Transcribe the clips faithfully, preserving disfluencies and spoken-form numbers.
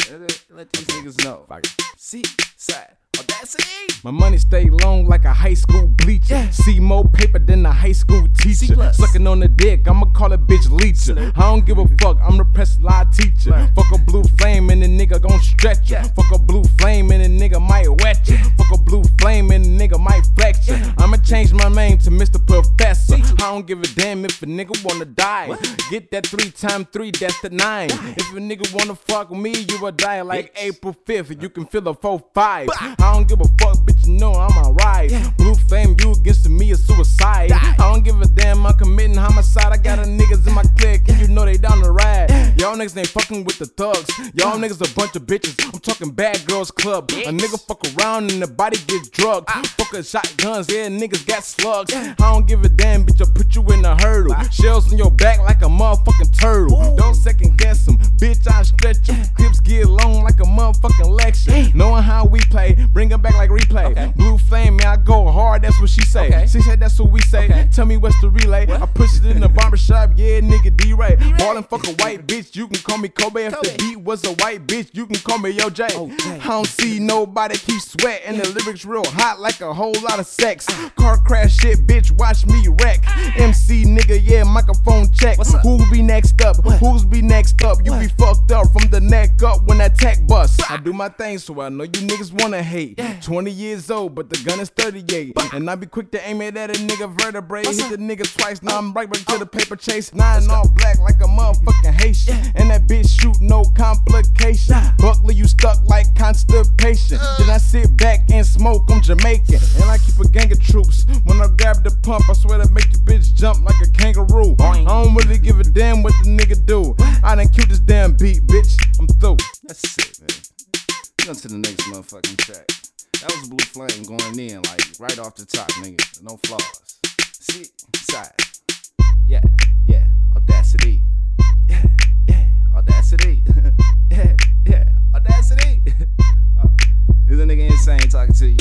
Let these niggas know. See, side. Audacity. My money stay long like a high school bleacher. Yeah. See more paper than a high school teacher. Sucking on the dick, I'ma call a bitch leecher. I don't give a fuck, I'm the press lie teacher. Right. Fuck a blue flame and the nigga gon' stretch you. Yeah. Fuck a blue flame and the nigga might wet you. Fuck a blue flame and the nigga might flex you. Yeah. I'ma change my name to Mister Professor. I don't give a damn if a nigga wanna die. What? Get that three times three, that's the nine. Die. If a nigga wanna fuck with me, you will die like Bitch. April fifth. You can feel a four five. Bah. I don't give a fuck, bitch, you know I'm alright. Yeah. Blue flame, you against me is suicide. Die. I don't give a damn, I'm committing homicide. I got a niggas in my clique, and you know they down the ride. Y'all niggas ain't fucking with the thugs. Y'all niggas a bunch of bitches. I'm talking bad girls club. A nigga fuck around and the body gets drugged. Fucking shotguns, yeah, niggas got slugs. I don't give a damn, bitch, I put you in a hurdle. Shells on your back like a motherfucking turtle. Ooh. Don't second guess them, bitch, I stretch them. Clips get long like a motherfucking lecture. Damn. Knowing how we play, bring it back like replay. Okay. Blue flame, man, I go hard, that's what she say. Okay. She said that's what we say. Okay. Tell me what's the relay. What? I push it in the barbershop, yeah, nigga D-Ray. Ballin' fuck a white bitch, you can call me Kobe. If Kobe. the beat was a white bitch, you can call me O J. O J. I don't see nobody keep sweating. The lyrics real hot like a whole lot of sex. Car crash shit, bitch, watch me wreck. M C nigga, yeah, microphone check. What's up? Who be next up? What? Who's be next up? You What? be fucked up from the neck up when that tech bust. I do my thing, so I know you niggas wanna hate. Yeah. twenty years old, but the gun is thirty-eight. And I be quick to aim it at a nigga vertebrae. What's Hit up? the nigga twice, now Oh. I'm right back to Oh. the paper chase. Nine all black like a motherfucking Haitian. Yeah. And that bitch shoot no complication. Nah. Buckley, you stuck like constipation. Uh. Then I sit back and smoke, I'm Jamaican. And I keep a gang of troops. When I grab the pump, I swear to make the bitch jump like a kangaroo. Boing. I don't really give a damn what the nigga do. I done killed this damn beat, bitch. I'm through. That's sick, man. Let's go to the next motherfucking track. That was Blue Flame going in, like, right off the top, nigga. No flaws. See, side. Yeah, yeah, Audacity. Yeah, yeah, Audacity. yeah, yeah, Audacity. uh, this a nigga insane talking to you.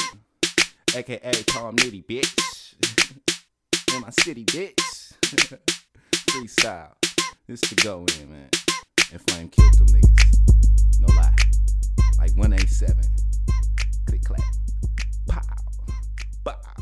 A K A Tom Nitty, bitch. In my city, bitch. Freestyle. This to go in, man. And Flame killed them niggas. No lie. Like one eighty-seven. Click clack. Pow. Pow.